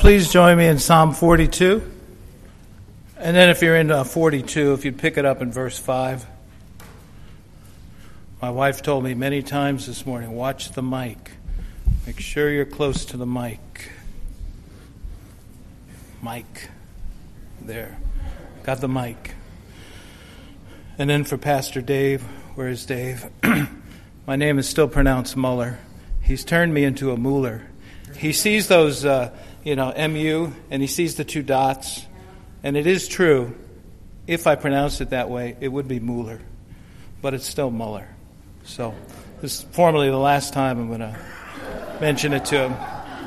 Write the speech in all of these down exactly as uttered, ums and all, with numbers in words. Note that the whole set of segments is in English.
please join me in Psalm forty-two. And then if you're in uh, forty-two, if you'd pick it up in verse five. My wife told me many times this morning, watch the mic. Make sure you're close to the mic. Mic. There. Got the mic. And then for Pastor Dave, where is Dave? My name is still pronounced Muller. He's turned me into a Mueller. He sees those, uh, you know, M U, and he sees the two dots. And it is true, if I pronounce it that way, it would be Mueller. But it's still Muller. So this is formally the last time I'm going to mention it to him.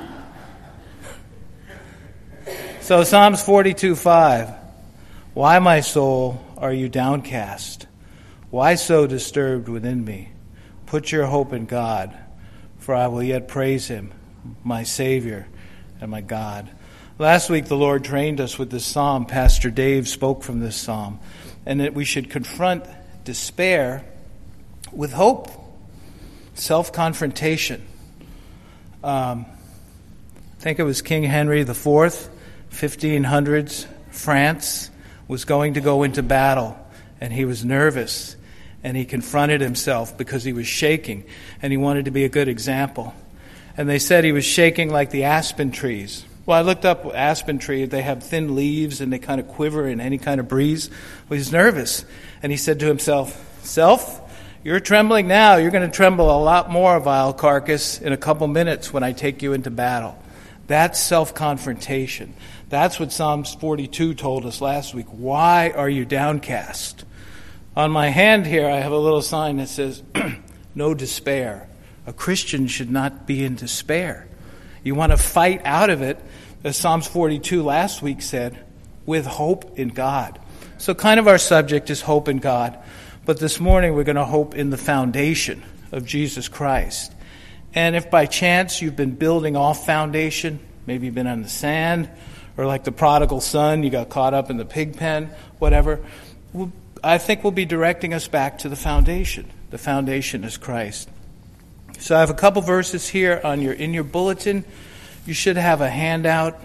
So Psalms forty-two five. Why, my soul, are you downcast? Why so disturbed within me? Put your hope in God, for I will yet praise him, my Savior and my God. Last week the Lord trained us with this psalm. Pastor Dave spoke from this psalm. And that we should confront despair with hope. Self-confrontation. Um, I think it was King Henry the Fourth, fifteen hundreds, France, was going to go into battle. And he was nervous. And he confronted himself because he was shaking. And he wanted to be a good example. And they said he was shaking like the aspen trees. Well, I looked up aspen tree. They have thin leaves and they kind of quiver in any kind of breeze. Well, he's nervous. And he said to himself, Self, you're trembling now. You're going to tremble a lot more, vile carcass, in a couple minutes when I take you into battle. That's self-confrontation. That's what Psalms forty-two told us last week. Why are you downcast? On my hand here, I have a little sign that says, no despair. A Christian should not be in despair. You want to fight out of it, as Psalms forty-two last week said, with hope in God. So kind of our subject is hope in God. But this morning we're going to hope in the foundation of Jesus Christ. And if by chance you've been building off foundation, maybe you've been on the sand, or like the prodigal son, you got caught up in the pig pen, whatever, we'll, I think we'll be directing us back to the foundation. The foundation is Christ. So I have a couple verses here on your in your bulletin. You should have a handout.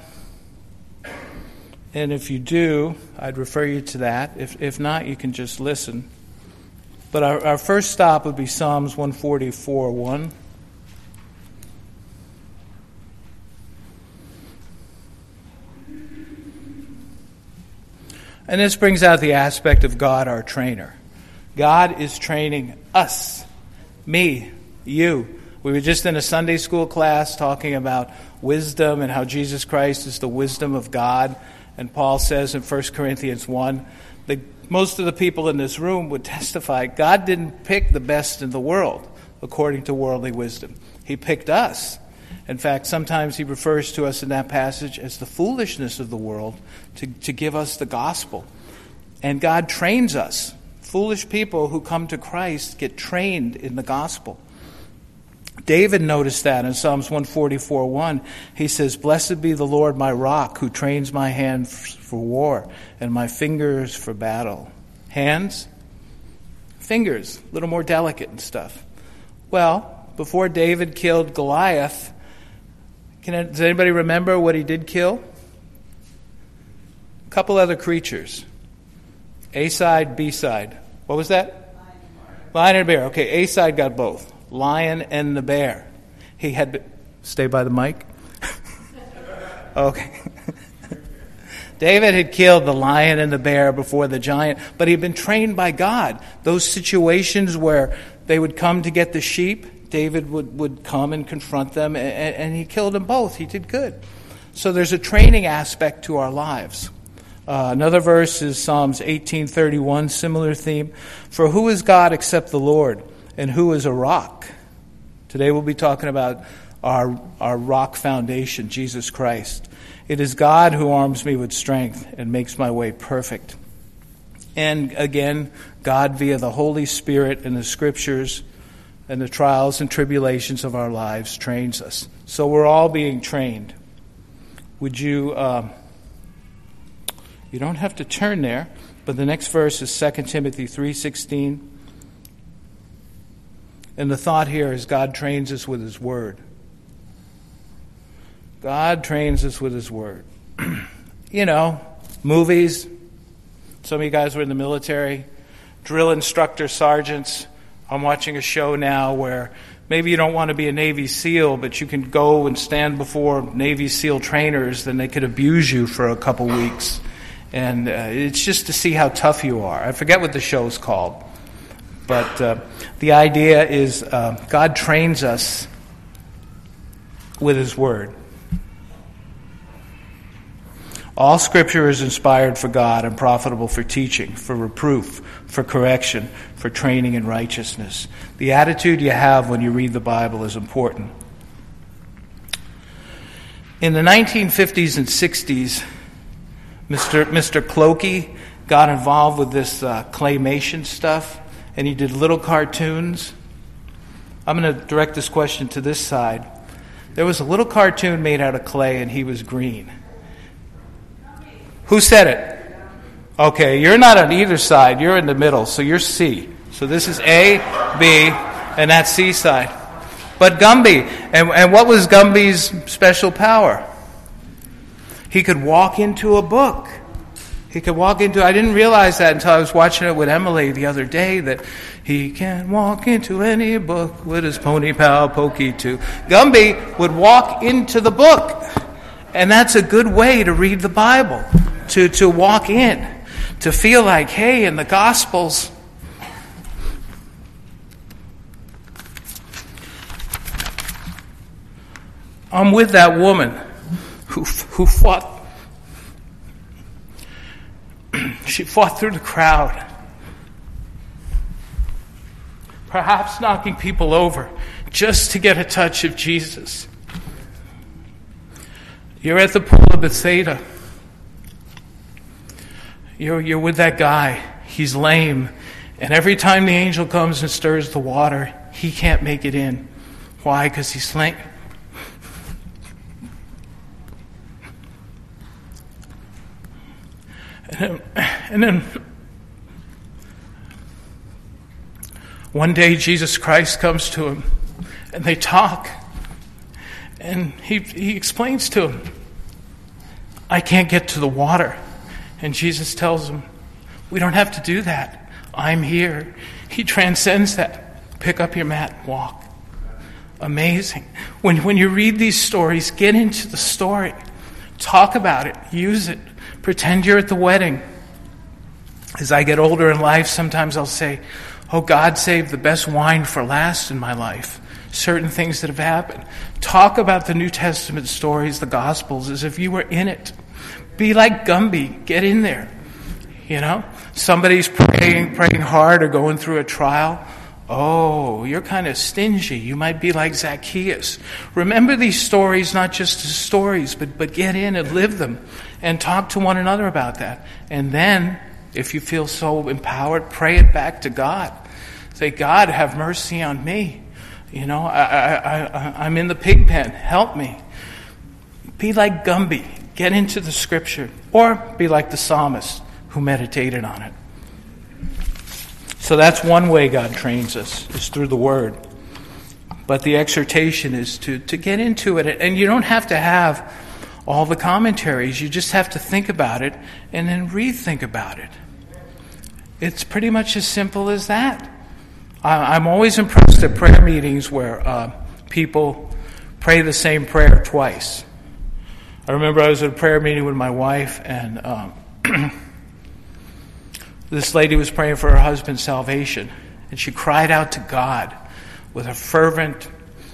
And if you do, I'd refer you to that. If if not, you can just listen. But our, our first stop would be Psalms one forty-four one. And this brings out the aspect of God, our trainer. God is training us, me, you. We were just in a Sunday school class talking about wisdom and how Jesus Christ is the wisdom of God. And Paul says in First Corinthians one that most of the people in this room would testify God didn't pick the best in the world according to worldly wisdom. He picked us. In fact, sometimes he refers to us in that passage as the foolishness of the world to, to give us the gospel. And God trains us. Foolish people who come to Christ get trained in the gospel. David noticed that in Psalms one forty-four one. He says, Blessed be the Lord my rock, who trains my hands for war and my fingers for battle. Hands? Fingers, a little more delicate and stuff. Well, before David killed Goliath, can, does anybody remember what he did kill? A couple other creatures. A side, B side. What was that? Lion and bear. Okay, A side got both. Lion and the bear. He had been, stay by the mic. Okay. David had killed the lion and the bear before the giant, but he'd been trained by God. Those situations where they would come to get the sheep, David would, would come and confront them, and, and he killed them both. He did good. So there's a training aspect to our lives. Uh, another verse is Psalms eighteen thirty-one, similar theme. For who is God except the Lord, and who is a rock? Today we'll be talking about our, our rock foundation, Jesus Christ. It is God who arms me with strength and makes my way perfect. And again, God via the Holy Spirit and the Scriptures and the trials and tribulations of our lives trains us. So we're all being trained. Would you... Uh, You don't have to turn there, but the next verse is Second Timothy three sixteen. And the thought here is God trains us with His Word. God trains us with his word. You know, movies. Some of you guys were in the military. Drill instructor sergeants. I'm watching a show now where maybe you don't want to be a Navy SEAL, but you can go and stand before Navy SEAL trainers, then they could abuse you for a couple weeks. And uh, it's just to see how tough you are. I forget what the show's called. But uh, the idea is uh, God trains us with his word. All Scripture is inspired for God and profitable for teaching, for reproof, for correction, for training in righteousness. The attitude you have when you read the Bible is important. In the nineteen fifties and sixties, Mister Mister Clokey got involved with this uh, claymation stuff, and he did little cartoons. I'm going to direct this question to this side. There was a little cartoon made out of clay, and he was green. Who said it? Okay, you're not on either side. You're in the middle, so you're C. So this is A, B, and that's C side. But Gumby, and, and what was Gumby's special power? He could walk into a book. He could walk into, I didn't realize that until I was watching it with Emily the other day, that he can walk into any book with his pony pal Pokey too. Gumby would walk into the book. And that's a good way to read the Bible. To, to walk in. To feel like, hey, in the Gospels, I'm with that woman who who fought. She fought through the crowd. Perhaps knocking people over just to get a touch of Jesus. You're at the pool of Bethesda. You're, you're with that guy. He's lame. And every time the angel comes and stirs the water, he can't make it in. Why? Because he's lame. And then, and then one day Jesus Christ comes to him and they talk. And he he explains to him, I can't get to the water. And Jesus tells him, we don't have to do that. I'm here. He transcends that. Pick up your mat and walk. Amazing. When, when you read these stories, get into the story. Talk about it. Use it. Pretend you're at the wedding. As I get older in life, sometimes I'll say, oh, God saved the best wine for last in my life. Certain things that have happened. Talk about the New Testament stories, the Gospels, as if you were in it. Be like Gumby. Get in there. You know? Somebody's praying, praying hard or going through a trial. Oh, you're kind of stingy. You might be like Zacchaeus. Remember these stories, not just as stories, but, but get in and live them. And talk to one another about that. And then, if you feel so empowered, pray it back to God. Say, God, have mercy on me. You know, I, I, I, I'm in the pig pen. Help me. Be like Gumby. Get into the Scripture. Or be like the psalmist who meditated on it. So that's one way God trains us, is through the Word. But the exhortation is to, to get into it. And you don't have to have all the commentaries. You just have to think about it and then rethink about it. It's pretty much as simple as that. I'm always impressed at prayer meetings where uh, people pray the same prayer twice. I remember I was at a prayer meeting with my wife, and um, this lady was praying for her husband's salvation, and she cried out to God with a fervent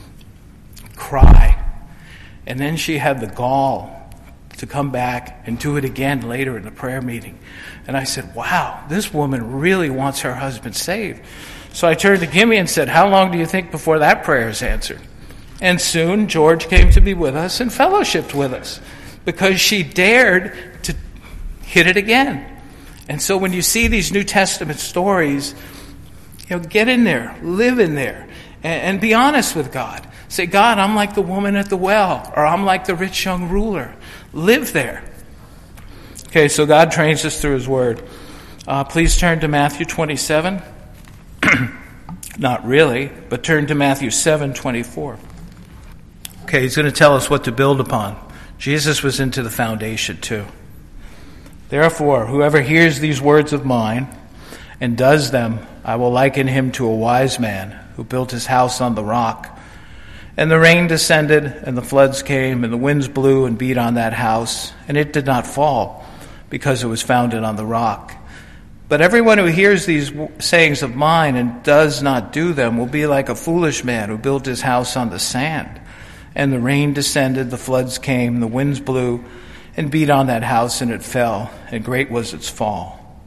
cry. And then she had the gall to come back and do it again later in the prayer meeting. And I said, wow, this woman really wants her husband saved. So I turned to Gimme and said, how long do you think before that prayer is answered? And soon George came to be with us and fellowshiped with us because she dared to hit it again. And so when you see these New Testament stories, you know, get in there, live in there, and, and be honest with God. Say, God, I'm like the woman at the well, or I'm like the rich young ruler. Live there. Okay, so God trains us through His Word. Uh, please turn to Matthew twenty-seven. Not really, but turn to Matthew seven twenty-four. Okay, he's going to tell us what to build upon. Jesus was into the foundation too. Therefore, whoever hears these words of mine and does them, I will liken him to a wise man who built his house on the rock. And the rain descended, and the floods came, and the winds blew and beat on that house, and it did not fall, because it was founded on the rock. But everyone who hears these sayings of mine and does not do them will be like a foolish man who built his house on the sand. And the rain descended, the floods came, the winds blew and beat on that house, and it fell, and great was its fall.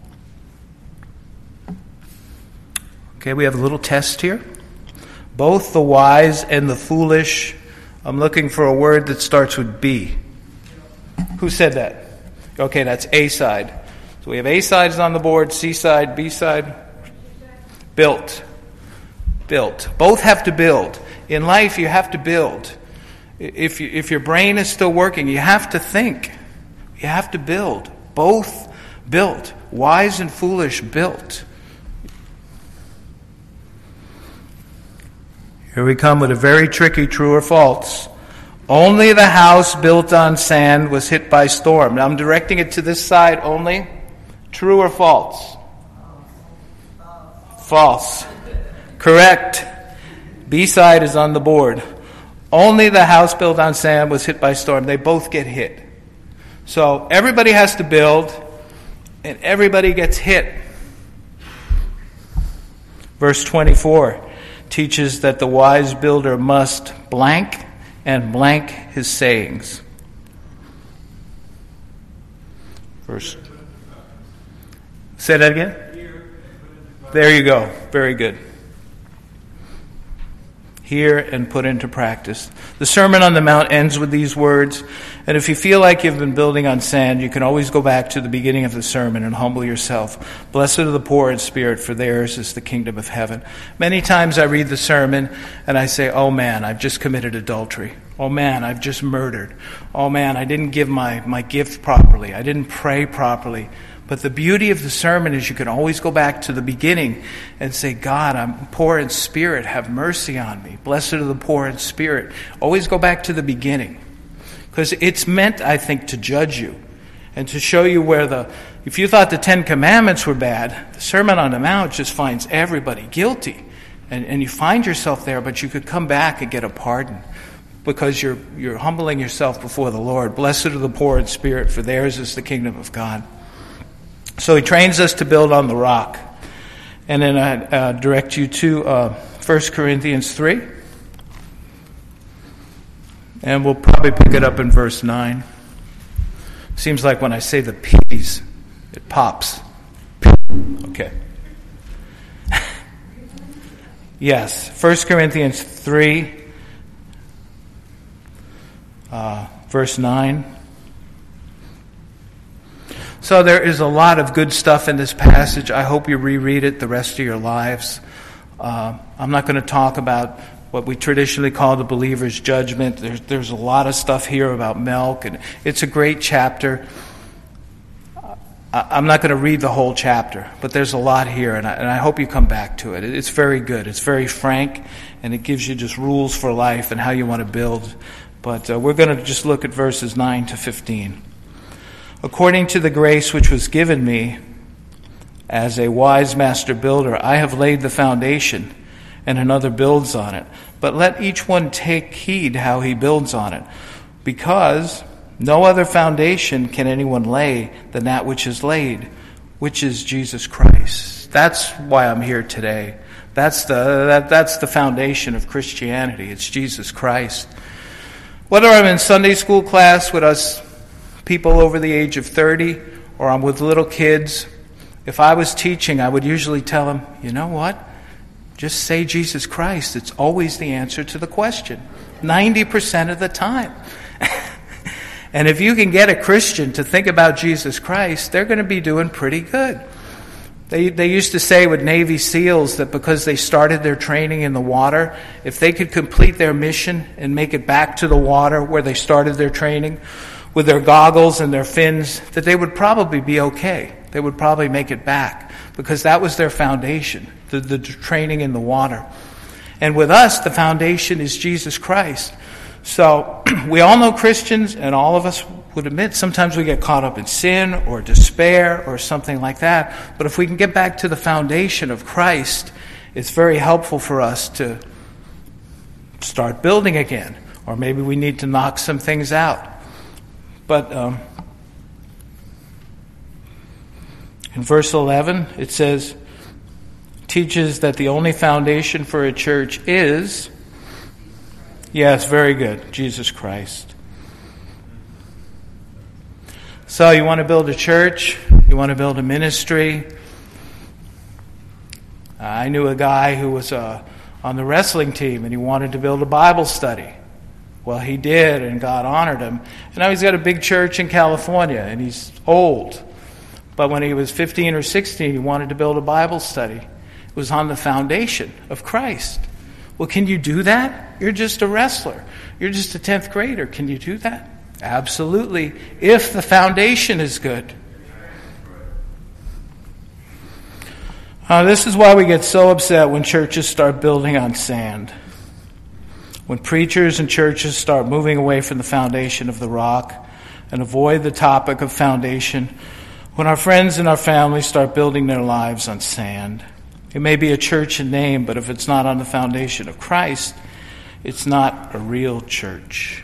Okay, we have a little test here. Both the wise and the foolish. I'm looking for a word that starts with B. Who said that? Okay, that's A side. So we have A sides on the board, C side, B side. Built. Built. Both have to build. In life, you have to build. If you, if your brain is still working, you have to think. You have to build. Both built. Wise and foolish built. Here we come with a very tricky true or false. Only the house built on sand was hit by storm. Now I'm directing it to this side only. True or false? False. Correct. B side is on the board. Only the house built on sand was hit by storm. They both get hit. So everybody has to build, and everybody gets hit. Verse twenty-four teaches that the wise builder must blank and blank his sayings. Verse. Say that again? There you go. Very good. Hear and put into practice. The Sermon on the Mount ends with these words, and if you feel like you've been building on sand, you can always go back to the beginning of the sermon and humble yourself. Blessed are the poor in spirit, for theirs is the kingdom of heaven. Many times I read the sermon and I say, oh man, I've just committed adultery. Oh man, I've just murdered. Oh man, I didn't give my, my gift properly. I didn't pray properly. But the beauty of the sermon is you can always go back to the beginning and say, God, I'm poor in spirit. Have mercy on me. Blessed are the poor in spirit. Always go back to the beginning. Because it's meant, I think, to judge you and to show you where the... If you thought the Ten Commandments were bad, the Sermon on the Mount just finds everybody guilty. And, and you find yourself there, but you could come back and get a pardon because you're, you're humbling yourself before the Lord. Blessed are the poor in spirit, for theirs is the kingdom of God. So he trains us to build on the rock. And then I uh, direct you to uh, First Corinthians three. And we'll probably pick it up in verse nine. Seems like when I say the P's, it pops. Okay. Yes, First Corinthians three, uh, verse nine. So there is a lot of good stuff in this passage. I hope you reread it the rest of your lives. Uh, I'm not going to talk about what we traditionally call the believer's judgment. There's, there's a lot of stuff here about milk, and it's a great chapter. I, I'm not going to read the whole chapter, but there's a lot here, and I, and I hope you come back to it. It's very good. It's very frank, and it gives you just rules for life and how you want to build. But uh, we're going to just look at verses nine to fifteen. According to the grace which was given me as a wise master builder, I have laid the foundation, and another builds on it. But let each one take heed how he builds on it, because no other foundation can anyone lay than that which is laid, which is Jesus Christ. That's why I'm here today. That's the that, that's the foundation of Christianity. It's Jesus Christ. Whether I'm in Sunday school class with us people over the age of thirty, or I'm with little kids, if I was teaching, I would usually tell them, you know what? Just say Jesus Christ. It's always the answer to the question. ninety percent of the time. And if you can get a Christian to think about Jesus Christ, they're going to be doing pretty good. They they used to say with Navy SEALs that because they started their training in the water, if they could complete their mission and make it back to the water where they started their training with their goggles and their fins, that they would probably be okay. They would probably make it back because that was their foundation, the, the training in the water. And with us, the foundation is Jesus Christ. So we all know Christians, and all of us would admit sometimes we get caught up in sin or despair or something like that. But if we can get back to the foundation of Christ, it's very helpful for us to start building again. Or maybe we need to knock some things out. But um, in verse eleven, it says, teaches that the only foundation for a church is, yes, very good, Jesus Christ. So you want to build a church, you want to build a ministry. I knew a guy who was uh, on the wrestling team, and he wanted to build a Bible study. Well, he did, and God honored him. And now he's got a big church in California, and he's old. But when he was fifteen or sixteen, he wanted to build a Bible study. It was on the foundation of Christ. Well, can you do that? You're just a wrestler. You're just a tenth grader. Can you do that? Absolutely, if the foundation is good. Uh, this is why we get so upset when churches start building on sand. When preachers and churches start moving away from the foundation of the rock and avoid the topic of foundation. When our friends and our families start building their lives on sand. It may be a church in name, but if it's not on the foundation of Christ, it's not a real church.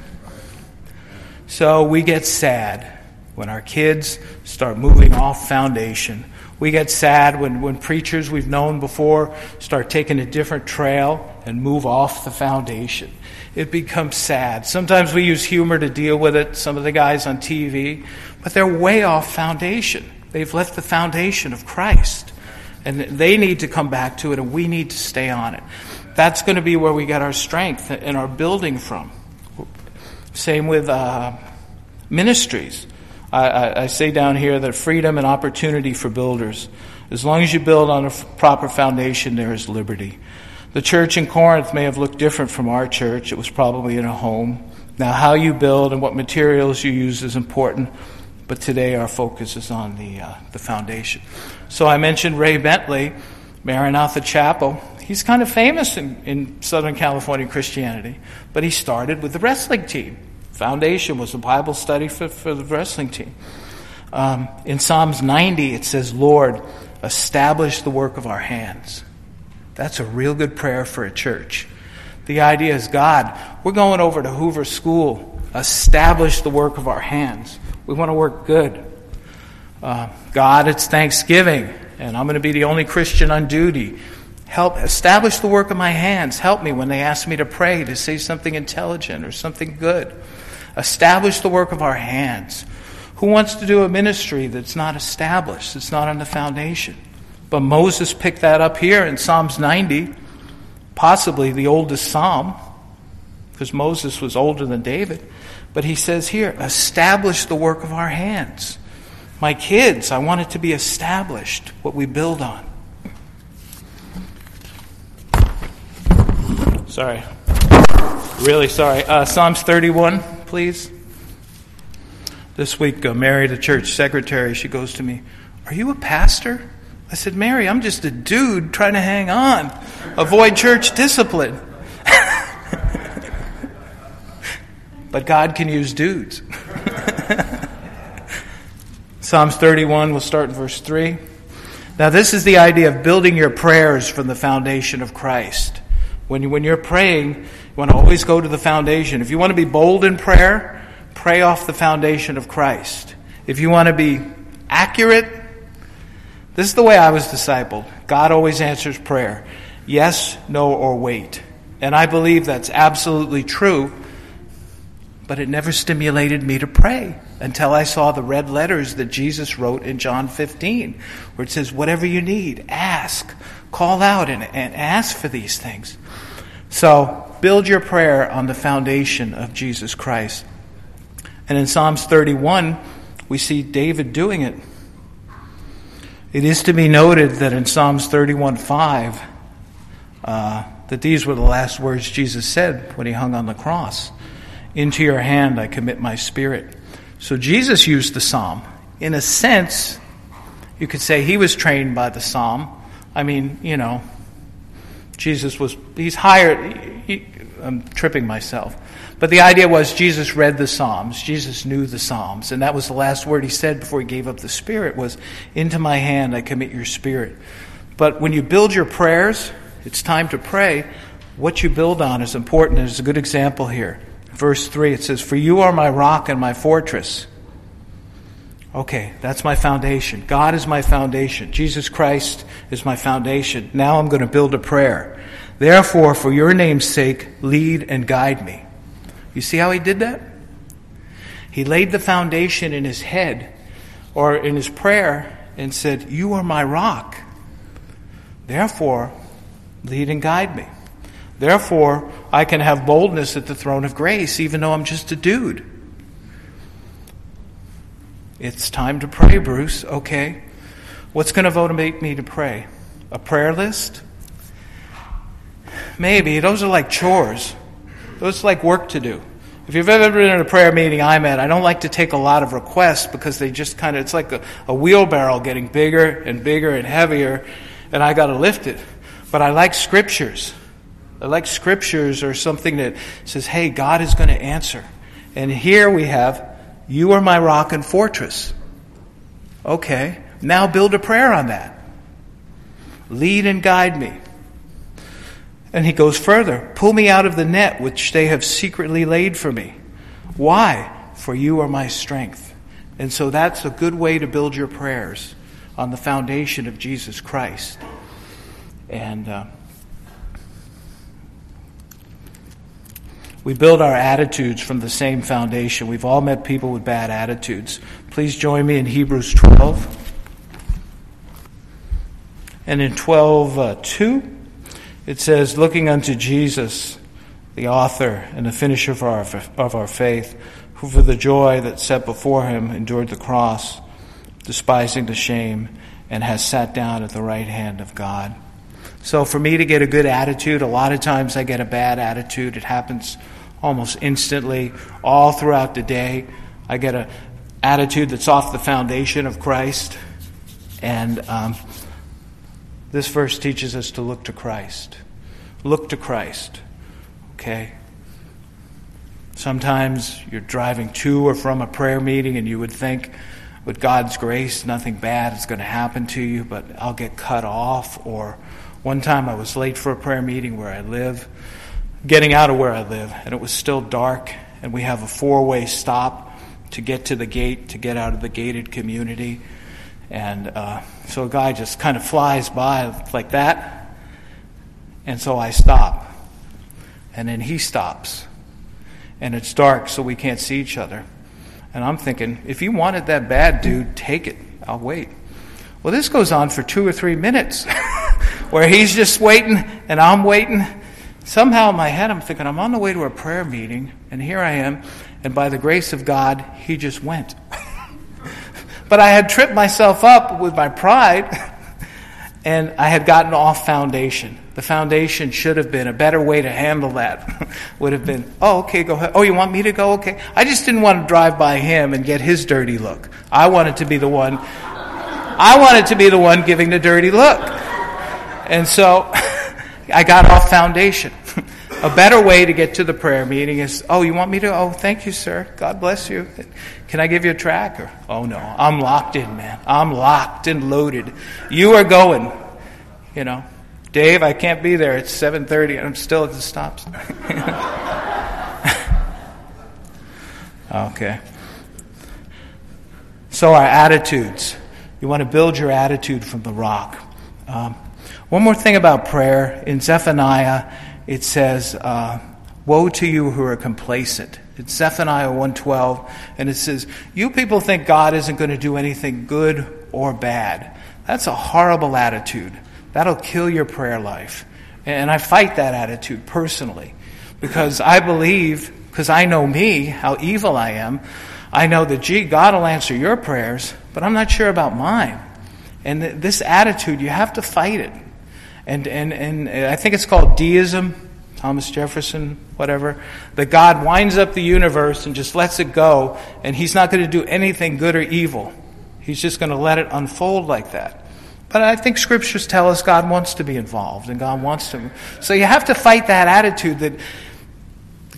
So we get sad when our kids start moving off foundation. We get sad when, when preachers we've known before start taking a different trail and move off the foundation. It becomes sad. Sometimes we use humor to deal with it, some of the guys on T V, but they're way off foundation. They've left the foundation of Christ. And they need to come back to it, and we need to stay on it. That's going to be where we get our strength and our building from. Same with uh, ministries. I, I, I say down here that freedom and opportunity for builders. As long as you build on a f- proper foundation, there is liberty. The church in Corinth may have looked different from our church. It was probably in a home. Now, how you build and what materials you use is important, but today our focus is on the uh, the foundation. So I mentioned Ray Bentley, Maranatha Chapel. He's kind of famous in, in Southern California Christianity, but he started with the wrestling team. Foundation was a Bible study for, for the wrestling team. Um, in Psalms ninety, it says, Lord, establish the work of our hands. That's a real good prayer for a church. The idea is, God, we're going over to Hoover School. Establish the work of our hands. We want to work good. Uh, God, it's Thanksgiving, and I'm going to be the only Christian on duty. Help establish the work of my hands. Help me when they ask me to pray, to say something intelligent or something good. Establish the work of our hands. Who wants to do a ministry that's not established, that's not on the foundation? But Moses picked that up here in Psalms ninety, possibly the oldest psalm, because Moses was older than David. But he says here, establish the work of our hands. My kids, I want it to be established, what we build on. Sorry. Really sorry. Uh, Psalms thirty-one, please. This week, uh, Mary, the church secretary, she goes to me, are you a pastor? I said, Mary, I'm just a dude trying to hang on. Avoid church discipline. But God can use dudes. Psalms thirty-one, we'll start in verse three. Now this is the idea of building your prayers from the foundation of Christ. When, you, when you're praying, you want to always go to the foundation. If you want to be bold in prayer, pray off the foundation of Christ. If you want to be accurate, this is the way I was discipled. God always answers prayer. Yes, no, or wait. And I believe that's absolutely true. But it never stimulated me to pray until I saw the red letters that Jesus wrote in John fifteen, where it says, whatever you need, ask, call out and, and ask for these things. So build your prayer on the foundation of Jesus Christ. And in Psalms thirty-one, we see David doing it. It is to be noted that in Psalms thirty-one five, uh, that these were the last words Jesus said when he hung on the cross. Into your hand I commit my spirit. So Jesus used the psalm. In a sense, you could say he was trained by the psalm. I mean, you know, Jesus was, he's higher, he, I'm tripping myself. But the idea was Jesus read the Psalms. Jesus knew the Psalms. And that was the last word he said before he gave up the Spirit was, into my hand I commit your spirit. But when you build your prayers, it's time to pray. What you build on is important. There's a good example here. Verse three, it says, for you are my rock and my fortress. Okay, that's my foundation. God is my foundation. Jesus Christ is my foundation. Now I'm going to build a prayer. Therefore, for your name's sake, lead and guide me. You see how he did that? He laid the foundation in his head or in his prayer and said, you are my rock. Therefore, lead and guide me. Therefore, I can have boldness at the throne of grace, even though I'm just a dude. It's time to pray, Bruce. Okay. What's going to motivate me to pray? A prayer list? Maybe. Those are like chores. Those are like work to do. If you've ever been in a prayer meeting I'm at, I don't like to take a lot of requests because they just kind of, it's like a, a wheelbarrow getting bigger and bigger and heavier, and I got to lift it. But I like scriptures. I like scriptures or something that says, hey, God is going to answer. And here we have, you are my rock and fortress. Okay, now build a prayer on that. Lead and guide me. And he goes further. Pull me out of the net which they have secretly laid for me. Why? For you are my strength. And so that's a good way to build your prayers on the foundation of Jesus Christ. And uh, we build our attitudes from the same foundation. We've all met people with bad attitudes. Please join me in Hebrews twelve. And in twelve two, it says, looking unto Jesus, the author and the finisher of our, of our faith, who for the joy that set before him endured the cross, despising the shame, and has sat down at the right hand of God. So for me to get a good attitude, a lot of times I get a bad attitude. It happens almost instantly, all throughout the day. I get an attitude that's off the foundation of Christ. And um, this verse teaches us to look to Christ. Look to Christ. Okay? Sometimes you're driving to or from a prayer meeting and you would think, with God's grace, nothing bad is going to happen to you, but I'll get cut off. Or one time I was late for a prayer meeting where I live, getting out of where I live, and it was still dark, and we have a four-way stop to get to the gate, to get out of the gated community. And uh, so a guy just kind of flies by like that, and so I stop. And then he stops. And it's dark, so we can't see each other. And I'm thinking, if you want it that bad, dude, take it. I'll wait. Well, this goes on for two or three minutes where he's just waiting and I'm waiting. Somehow in my head, I'm thinking, I'm on the way to a prayer meeting, and here I am. And by the grace of God, he just went. But I had tripped myself up with my pride, and I had gotten off foundation. The foundation should have been, a better way to handle that would have been, oh, okay, go ahead. Oh, you want me to go? Okay. I just didn't want to drive by him and get his dirty look. I wanted to be the one, I wanted to be the one giving the dirty look. And so I got off foundation. A better way to get to the prayer meeting is, oh, you want me to? Oh, thank you, sir. God bless you. Can I give you a track? Or, oh, no, I'm locked in, man. I'm locked and loaded. You are going, you know. Dave, I can't be there. It's seven thirty and I'm still at the stop sign. Okay. So our attitudes. You want to build your attitude from the rock. Um, one more thing about prayer. In Zephaniah, it says, uh, woe to you who are complacent. It's Zephaniah one twelve, and it says, you people think God isn't going to do anything good or bad. That's a horrible attitude. That'll kill your prayer life. And I fight that attitude personally because I believe, because I know me, how evil I am, I know that, gee, God will answer your prayers, but I'm not sure about mine. And th- this attitude, you have to fight it. And, and, and I think it's called deism, Thomas Jefferson, whatever, that God winds up the universe and just lets it go, and he's not going to do anything good or evil. He's just going to let it unfold like that. But I think scriptures tell us God wants to be involved and God wants to. So you have to fight that attitude that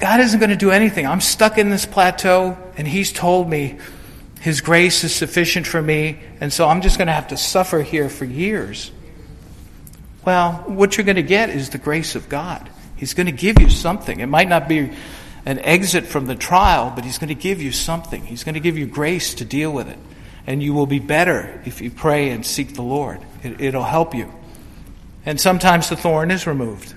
God isn't going to do anything. I'm stuck in this plateau, and he's told me his grace is sufficient for me, and so I'm just going to have to suffer here for years. Well, what you're going to get is the grace of God. He's going to give you something. It might not be an exit from the trial, but he's going to give you something. He's going to give you grace to deal with it. And you will be better if you pray and seek the Lord. It, it'll help you. And sometimes the thorn is removed.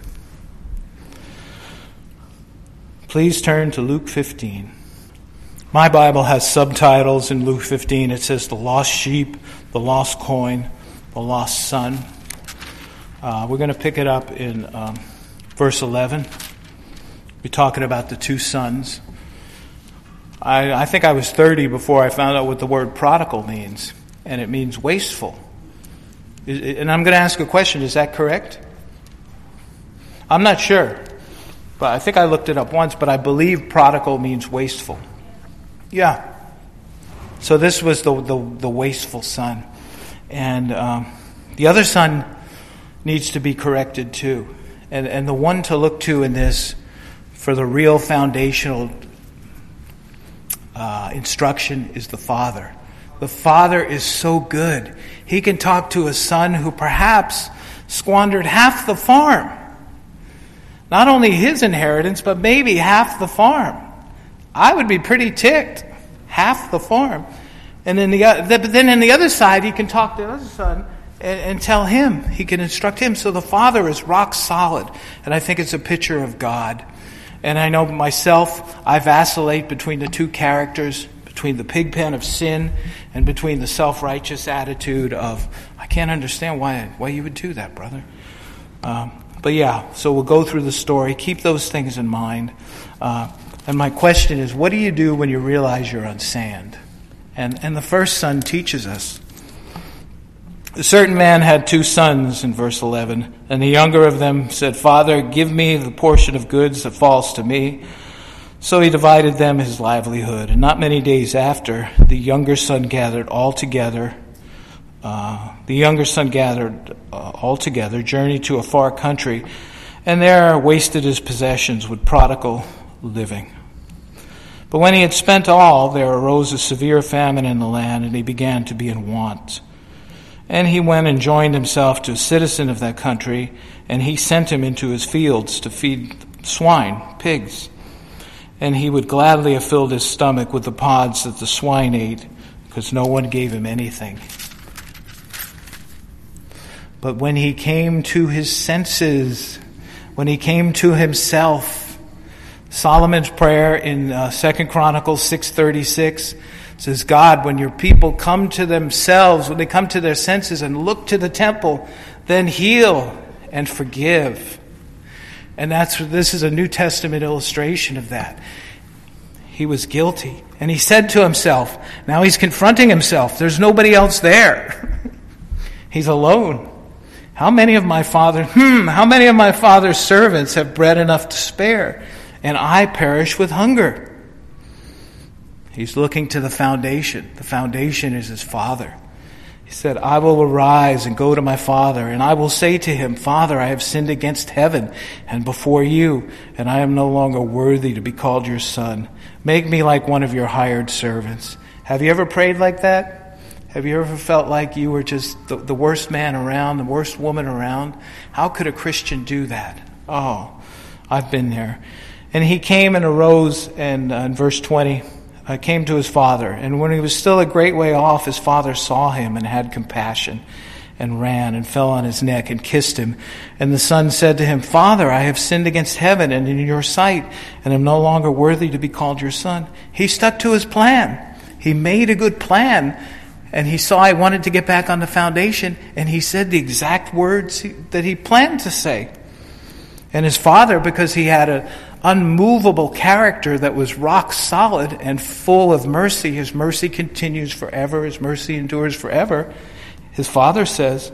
Please turn to Luke fifteen. My Bible has subtitles in Luke fifteen. It says the lost sheep, the lost coin, the lost son. Uh, we're going to pick it up in um, verse eleven. We're talking about the two sons. I, I think I was thirty before I found out what the word prodigal means, and it means wasteful. And I'm going to ask a question, is that correct? I'm not sure, but I think I looked it up once, but I believe prodigal means wasteful. Yeah. So this was the the, the wasteful son. And um, the other son needs to be corrected too. And, and the one to look to in this for the real foundational uh, instruction is the father. The father is so good. He can talk to a son who perhaps squandered half the farm. Not only his inheritance, but maybe half the farm. I would be pretty ticked. Half the farm. And then, the, but then on the other side, he can talk to the other son and, and tell him. He can instruct him. So the father is rock solid. And I think it's a picture of God. And I know myself, I vacillate between the two characters, between the pig pen of sin and between the self-righteous attitude of, I can't understand why why you would do that, brother. Um, but yeah, so we'll go through the story. Keep those things in mind. Uh, and my question is, what do you do when you realize you're on sand? And, and the first son teaches us. A certain man had two sons, in verse eleven, and the younger of them said, Father, give me the portion of goods that falls to me. So he divided them his livelihood. And not many days after, the younger son gathered all together. Uh, the younger son gathered uh, all together, journeyed to a far country, and there wasted his possessions with prodigal living. But when he had spent all, there arose a severe famine in the land, and he began to be in want. And he went and joined himself to a citizen of that country, and he sent him into his fields to feed swine, pigs. And he would gladly have filled his stomach with the pods that the swine ate, because no one gave him anything. But when he came to his senses, when he came to himself, Solomon's prayer in uh, Second Chronicles six thirty-six says, God, when your people come to themselves, when they come to their senses and look to the temple, then heal and forgive. And that's this is a New Testament illustration of that. He was guilty. And he said to himself, now he's confronting himself. There's nobody else there. He's alone. How many of my father, hmm, how many of my father's servants have bread enough to spare, and I perish with hunger? He's looking to the foundation. The foundation is his father. He said, I will arise and go to my father, and I will say to him, Father, I have sinned against heaven and before you, and I am no longer worthy to be called your son. Make me like one of your hired servants. Have you ever prayed like that? Have you ever felt like you were just the, the worst man around, the worst woman around? How could a Christian do that? Oh, I've been there. And he came and arose, and uh, in verse twenty, Uh, came to his father, and when he was still a great way off, his father saw him and had compassion, and ran and fell on his neck and kissed him. And the son said to him, Father, I have sinned against heaven and in your sight, and am no longer worthy to be called your son. He stuck to his plan. He made a good plan, and he saw he wanted to get back on the foundation, and he said the exact words he, that he planned to say. And his father, because he had a unmovable character that was rock solid and full of mercy, his mercy continues forever, his mercy endures forever. His father says,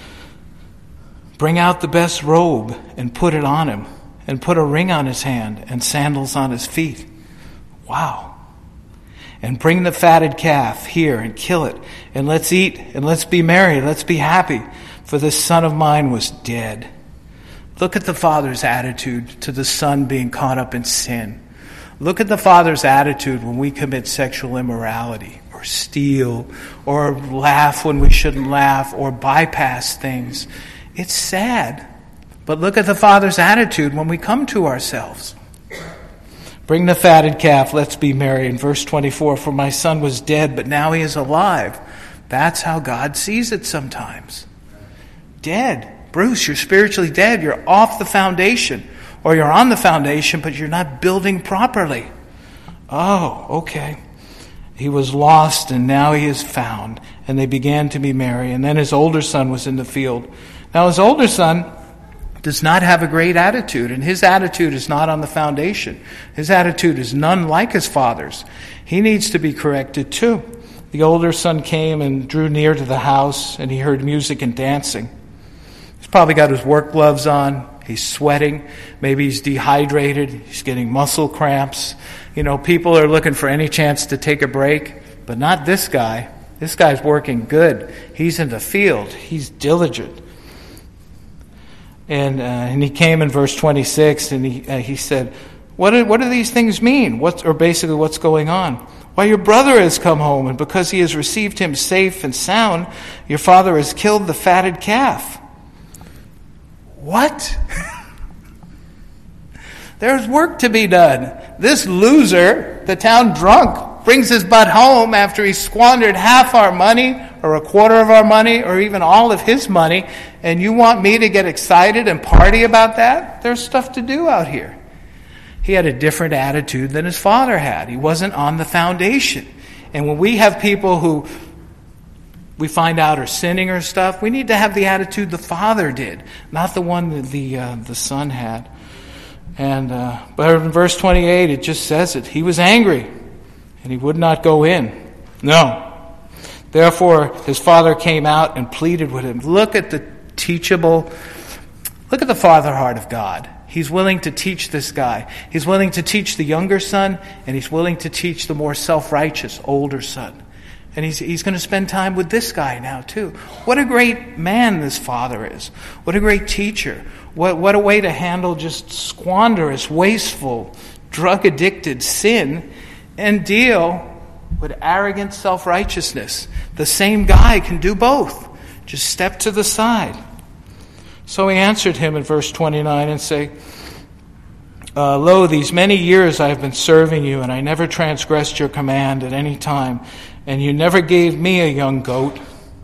bring out the best robe and put it on him, and put a ring on his hand and sandals on his feet. Wow. And bring the fatted calf here and kill it, and let's eat and let's be merry, let's be happy, for this son of mine was dead. Look at the father's attitude to the son being caught up in sin. Look at the father's attitude when we commit sexual immorality, or steal, or laugh when we shouldn't laugh, or bypass things. It's sad. But look at the father's attitude when we come to ourselves. Bring the fatted calf, let's be merry. In verse twenty-four, for my son was dead, but now he is alive. That's how God sees it sometimes. Dead. Bruce, you're spiritually dead. You're off the foundation. Or you're on the foundation, but you're not building properly. Oh, okay. He was lost, and now he is found. And they began to be merry. And then his older son was in the field. Now his older son does not have a great attitude, and his attitude is not on the foundation. His attitude is none like his father's. He needs to be corrected too. The older son came and drew near to the house, and he heard music and dancing. He's probably got his work gloves on. He's sweating. Maybe he's dehydrated. He's getting muscle cramps. You know, people are looking for any chance to take a break, but not this guy. This guy's working good. He's in the field. He's diligent. And uh, and he came in verse twenty-six, and he uh, he said, "What do, what do these things mean? What's or basically what's going on? Why, your brother has come home, and because he has received him safe and sound, your father has killed the fatted calf." What? There's work to be done. This loser, the town drunk, brings his butt home after he squandered half our money, or a quarter of our money, or even all of his money, and you want me to get excited and party about that? There's stuff to do out here. He had a different attitude than his father had. He wasn't on the foundation. And when we have people who we find out are sinning or stuff, we need to have the attitude the father did, not the one that the uh, the son had. And uh, but in verse twenty-eight, it just says it. He was angry, and he would not go in. No. Therefore, his father came out and pleaded with him. Look at the teachable, look at the father heart of God. He's willing to teach this guy. He's willing to teach the younger son, and he's willing to teach the more self-righteous older son. And he's he's going to spend time with this guy now too. What a great man this father is. What a great teacher. What what a way to handle just squanderous, wasteful, drug-addicted sin and deal with arrogant self-righteousness. The same guy can do both. Just step to the side. So he answered him in verse twenty-nine and say, uh, Lo, these many years I have been serving you, and I never transgressed your command at any time, and you never gave me a young goat.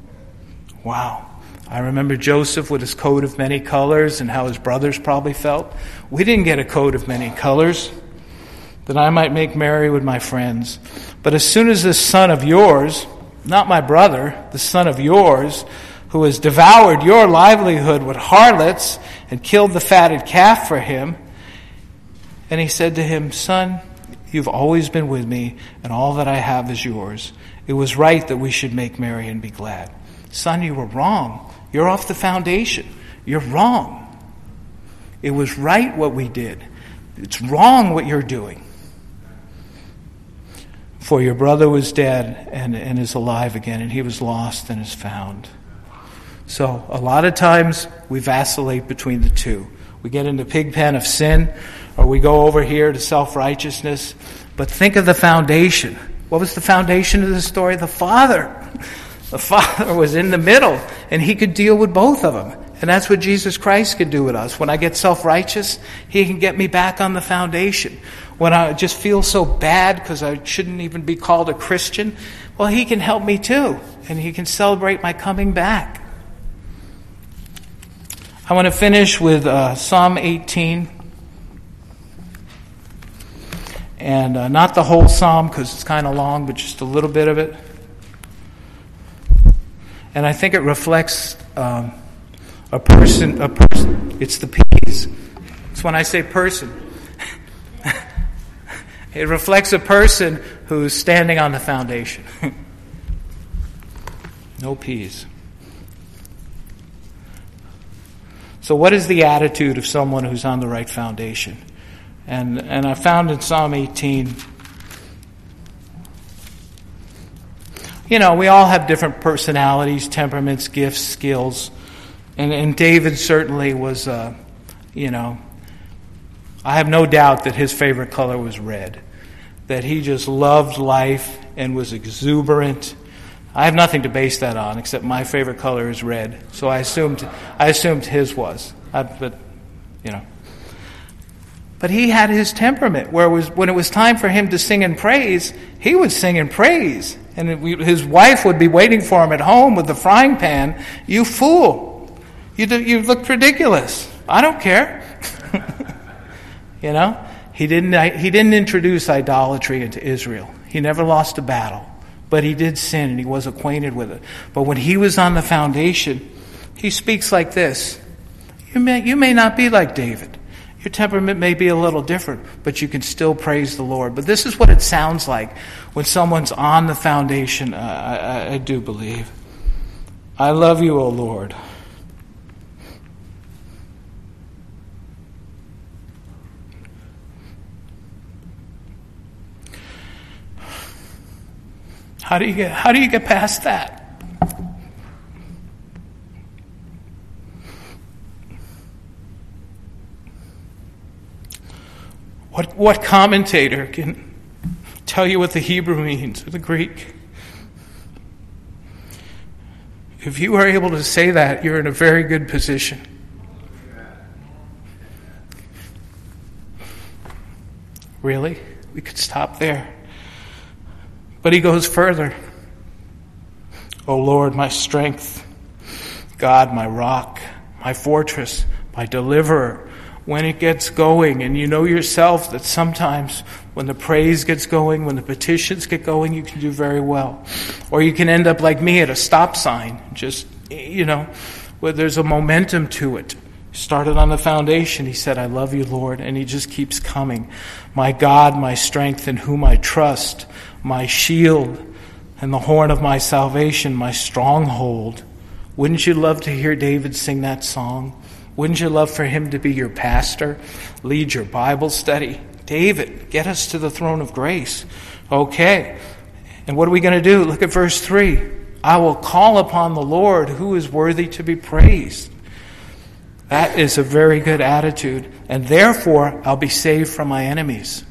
Wow. I remember Joseph with his coat of many colors and how his brothers probably felt. We didn't get a coat of many colors, that I might make merry with my friends. But as soon as this son of yours, not my brother, the son of yours, who has devoured your livelihood with harlots and killed the fatted calf for him. And he said to him, Son, you've always been with me, and all that I have is yours. It was right that we should make merry and be glad. Son, you were wrong. You're off the foundation. You're wrong. It was right what we did. It's wrong what you're doing. For your brother was dead and, and is alive again, and he was lost and is found. So a lot of times we vacillate between the two. We get in the pig pen of sin, or we go over here to self-righteousness. But think of the foundation. What was the foundation of the story? The Father. The Father was in the middle, and He could deal with both of them. And that's what Jesus Christ could do with us. When I get self-righteous, He can get me back on the foundation. When I just feel so bad because I shouldn't even be called a Christian, well, He can help me too. And He can celebrate my coming back. I want to finish with uh, Psalm eighteen. And uh, not the whole psalm because it's kind of long, but just a little bit of it. And I think it reflects um, a person, a person. It's the P's. It's when I say person. It reflects a person who's standing on the foundation. No P's. So what is the attitude of someone who's on the right foundation? And and I found in Psalm eighteen, you know, we all have different personalities, temperaments, gifts, skills. And, and David certainly was, uh, you know, I have no doubt that his favorite color was red, that he just loved life and was exuberant. I have nothing to base that on except my favorite color is red, so I assumed I assumed his was. I, but you know, but he had his temperament where it was when it was time for him to sing and praise, he would sing and praise, and it, his wife would be waiting for him at home with the frying pan. You fool! You do, you looked ridiculous. I don't care. You know, he didn't he didn't introduce idolatry into Israel. He never lost a battle, but he did sin and he was acquainted with it. But when he was on the foundation, he speaks like this. You may, you may not be like David. Your temperament may be a little different, but you can still praise the Lord. But this is what it sounds like when someone's on the foundation, uh, I, I do believe. I love you, O Lord. How do you get, how do you get past that? What, what commentator can tell you what the Hebrew means or the Greek? If you are able to say that, you're in a very good position. Really? We could stop there. But he goes further. O Lord, my strength, God, my rock, my fortress, my deliverer. When it gets going, and you know yourself that sometimes when the praise gets going, when the petitions get going, you can do very well. Or you can end up like me at a stop sign, just, you know, where there's a momentum to it. Started on the foundation, he said, I love you, Lord, and he just keeps coming. My God, my strength, in whom I trust, my shield, and the horn of my salvation, my stronghold. Wouldn't you love to hear David sing that song? Wouldn't you love for him to be your pastor, lead your Bible study? David, get us to the throne of grace. Okay. And what are we going to do? Look at verse three. I will call upon the Lord who is worthy to be praised. That is a very good attitude. And therefore, I'll be saved from my enemies.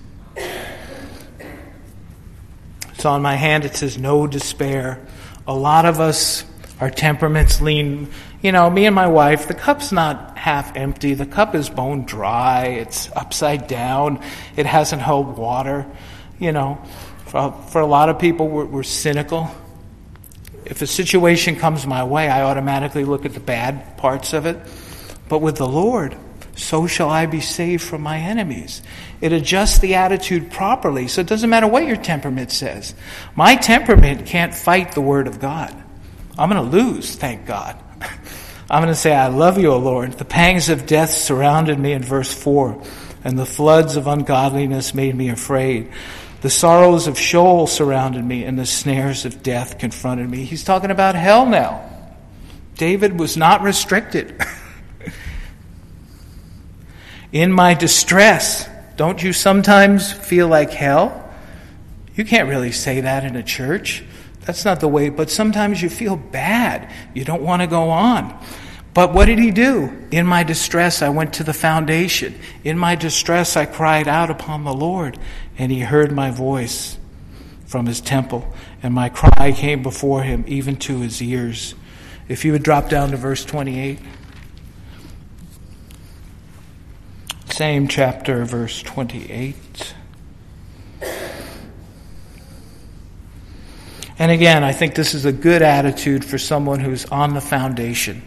So on my hand it says, no despair. A lot of us, our temperaments lean, you know, me and my wife, the cup's not half empty. The cup is bone dry. It's upside down. It hasn't held water. You know, for, for a lot of people, we're, we're cynical. If a situation comes my way, I automatically look at the bad parts of it. But with the Lord, so shall I be saved from my enemies. It adjusts the attitude properly, so it doesn't matter what your temperament says. My temperament can't fight the Word of God. I'm going to lose, thank God. I'm going to say, I love you, O Lord. The pangs of death surrounded me in verse four, and the floods of ungodliness made me afraid. The sorrows of Sheol surrounded me, and the snares of death confronted me. He's talking about hell now. David was not restricted. In my distress, don't you sometimes feel like hell? You can't really say that in a church. That's not the way, but sometimes you feel bad. You don't want to go on. But what did he do? In my distress, I went to the foundation. In my distress, I cried out upon the Lord, and he heard my voice from his temple, and my cry came before him, even to his ears. If you would drop down to verse twenty-eight. Same chapter, verse twenty-eight. And again, I think this is a good attitude for someone who's on the foundation.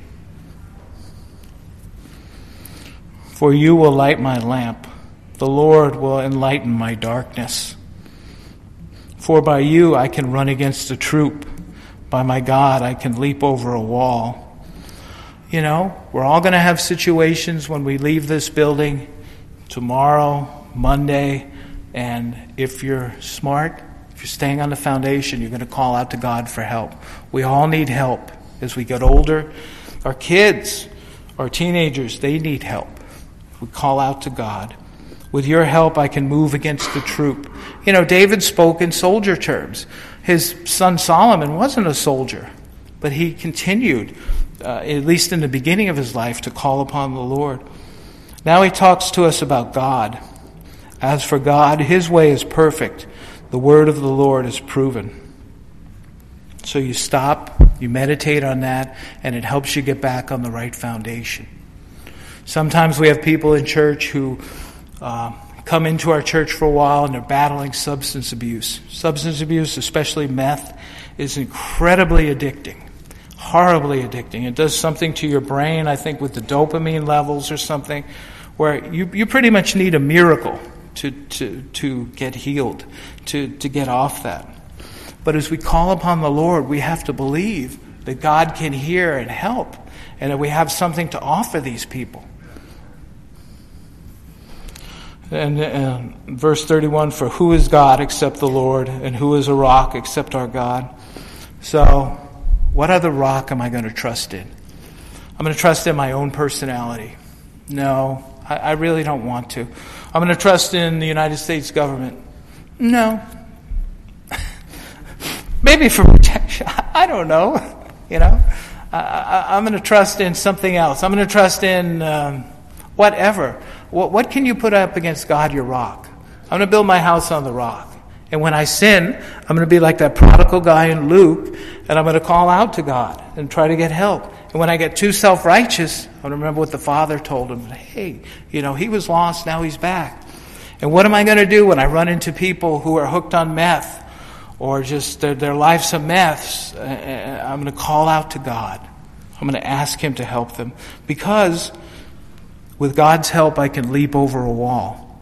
For you will light my lamp. The Lord will enlighten my darkness. For by you I can run against a troop. By my God I can leap over a wall. You know, we're all going to have situations when we leave this building tomorrow, Monday, and if you're smart, if you're staying on the foundation, you're going to call out to God for help. We all need help as we get older. Our kids, our teenagers, they need help. We call out to God. With your help, I can move against the troop. You know, David spoke in soldier terms. His son Solomon wasn't a soldier, but he continued, uh, at least in the beginning of his life, to call upon the Lord. Now he talks to us about God. As for God, his way is perfect. The word of the Lord is proven. So you stop, you meditate on that, and it helps you get back on the right foundation. Sometimes we have people in church who uh, come into our church for a while and they're battling substance abuse. Substance abuse, especially meth, is incredibly addicting. Horribly addicting. It does something to your brain, I think, with the dopamine levels or something, where you, you pretty much need a miracle to, to, to get healed, to, to get off that. But as we call upon the Lord, we have to believe that God can hear and help, and that we have something to offer these people. And, and verse thirty-one, for who is God except the Lord, and who is a rock except our God? So, what other rock am I going to trust in? I'm going to trust in my own personality. No, I, I really don't want to. I'm going to trust in the United States government. No. Maybe for protection. I don't know. You know, I, I, I'm going to trust in something else. I'm going to trust in um, whatever. What, what can you put up against God, your rock? I'm going to build my house on the rock. And when I sin, I'm going to be like that prodigal guy in Luke, and I'm going to call out to God and try to get help. And when I get too self-righteous, I'm going to remember what the Father told him. Hey, you know, he was lost, now he's back. And what am I going to do when I run into people who are hooked on meth, or just their, their life's a mess? I'm going to call out to God. I'm going to ask him to help them. Because with God's help, I can leap over a wall.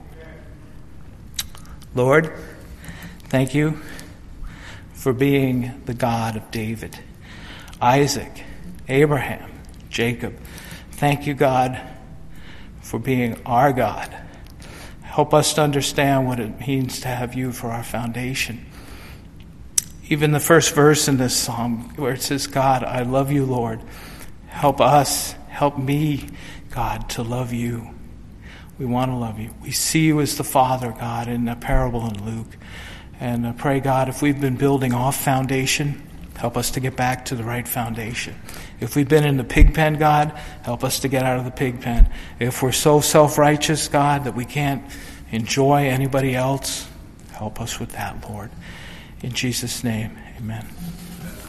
Lord, thank you for being the God of David, Isaac, Abraham, Jacob. Thank you, God, for being our God. Help us to understand what it means to have you for our foundation. Even the first verse in this psalm where it says, God, I love you, Lord. Help us, help me, God, to love you. We want to love you. We see you as the Father, God, in the parable in Luke. And I pray, God, if we've been building off foundation, help us to get back to the right foundation. If we've been in the pig pen, God, help us to get out of the pig pen. If we're so self-righteous, God, that we can't enjoy anybody else, help us with that, Lord. In Jesus' name, amen.